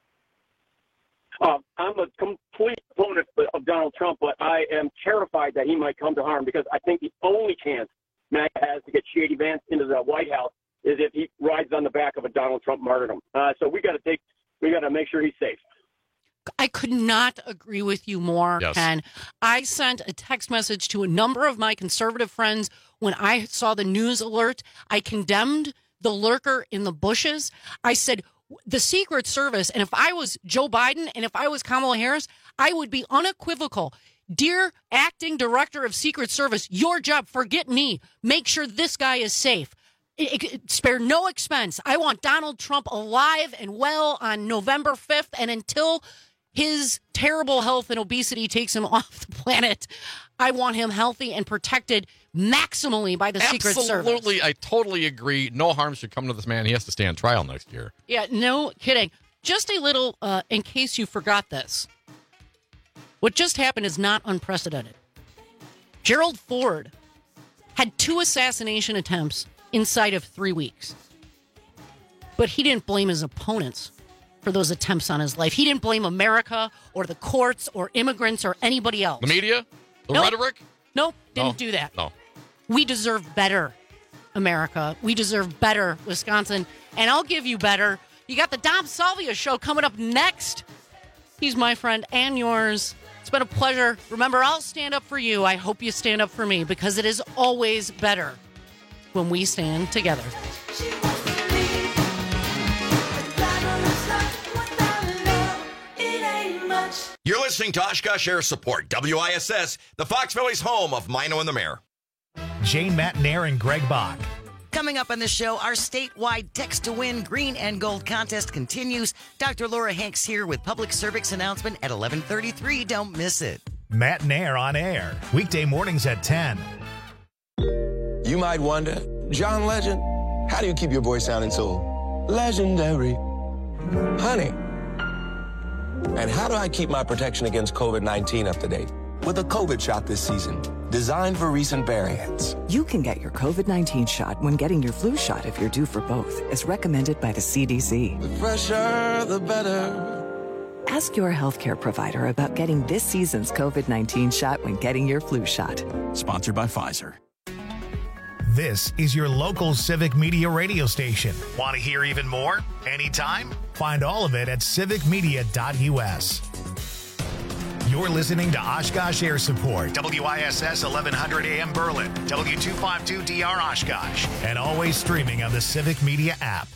I'm a complete opponent of Donald Trump, but I am terrified that he might come to harm because I think the only chance MAGA has to get J.D. Vance into the White House is if he rides on the back of a Donald Trump martyrdom. So we got to make sure he's safe. I could not agree with you more, yes. Ken. I sent a text message to a number of my conservative friends when I saw the news alert. I condemned the lurker in the bushes. I said, the Secret Service, and if I was Joe Biden and if I was Kamala Harris, I would be unequivocal. Dear acting director of Secret Service, your job, forget me. Make sure this guy is safe. Spare no expense. I want Donald Trump alive and well on November 5th, and until his terrible health and obesity takes him off the planet, I want him healthy and protected maximally by the Secret Service. Absolutely, I totally agree. No harm should come to this man. He has to stand trial next year. Yeah, no kidding. Just a little, in case you forgot this, what just happened is not unprecedented. Gerald Ford had 2 assassination attempts inside of 3 weeks. But he didn't blame his opponents for those attempts on his life. He didn't blame America or the courts or immigrants or anybody else. The media? The rhetoric? Nope, didn't do that. No. We deserve better, America. We deserve better, Wisconsin. And I'll give you better. You got the Dom Salvia show coming up next. He's my friend and yours. It's been a pleasure. Remember, I'll stand up for you. I hope you stand up for me because it is always better when we stand together. You're listening to Oshkosh Air Support, WISS, the Fox Valley's home of Mino and the Mayor. Jane Matnair and Greg Bach. Coming up on the show, our statewide Text to Win Green and Gold contest continues. Dr. Laura Hanks here with public service announcement at 11:33. Don't miss it. Matnair on air, weekday mornings at 10. You might wonder, John Legend, how do you keep your voice sounding so legendary? Honey. And how do I keep my protection against COVID-19 up to date? With a COVID shot this season, designed for recent variants. You can get your COVID-19 shot when getting your flu shot if you're due for both, as recommended by the CDC. The fresher, the better. Ask your healthcare provider about getting this season's COVID-19 shot when getting your flu shot. Sponsored by Pfizer. This is your local Civic Media radio station. Want to hear even more? Anytime? Find all of it at civicmedia.us. You're listening to Oshkosh Air Support, WISS 1100 AM Berlin, W252DR Oshkosh, and always streaming on the Civic Media app.